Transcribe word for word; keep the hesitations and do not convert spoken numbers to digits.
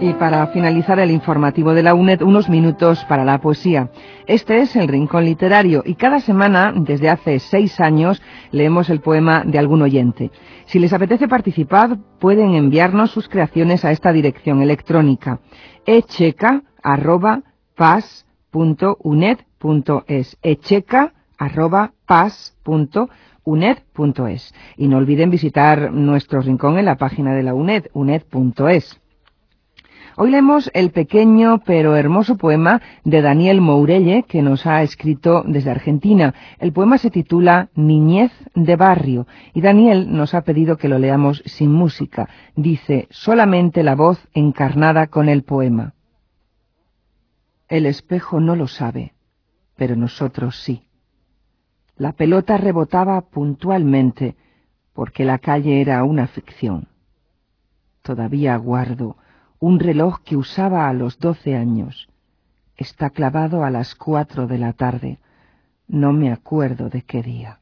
Y para finalizar el informativo de la U N E D, unos minutos para la poesía. Este es el Rincón Literario y cada semana, desde hace seis años, leemos el poema de algún oyente. Si les apetece participar, pueden enviarnos sus creaciones a esta dirección electrónica echeca arroba pas punto uned punto es echeca arroba pas punto uned punto es. Y no olviden visitar nuestro rincón en la página de la U N E D, uned punto es. Hoy leemos el pequeño pero hermoso poema de Daniel Mourelle, que nos ha escrito desde Argentina. El poema se titula Niñez de barrio y Daniel nos ha pedido que lo leamos sin música. Dice solamente la voz encarnada con el poema. El espejo no lo sabe, pero nosotros sí. La pelota rebotaba puntualmente porque la calle era una ficción. Todavía guardo un reloj que usaba a los doce años. Está clavado a las cuatro de la tarde. No me acuerdo de qué día.